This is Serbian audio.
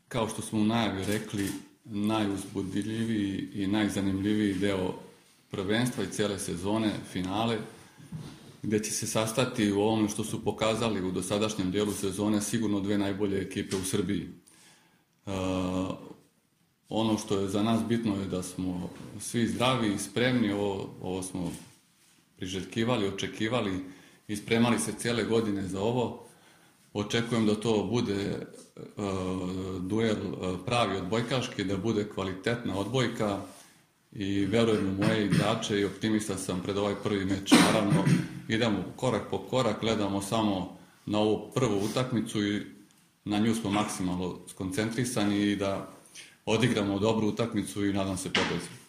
Kao što smo u najavi rekli, najuzbudljiviji i najzanimljiviji deo prvenstva i cijele sezone, finale, gdje će se sastati u ovome što su pokazali u dosadašnjem dijelu sezone sigurno dve najbolje ekipe u Srbiji. Ono što je za nas bitno je da smo svi zdravi i spremni, ovo smo priželjkivali, očekivali i spremali se cijele godine za ovo. Očekujem da to bude duel pravi odbojkaški, da bude kvalitetna odbojka i verujem u moje igrače i optimista sam pred ovaj prvi meč. Naravno, idemo korak po korak, gledamo samo na ovu prvu utakmicu i na nju smo maksimalno skoncentrisani i da odigramo dobru utakmicu i nadam se pobedi.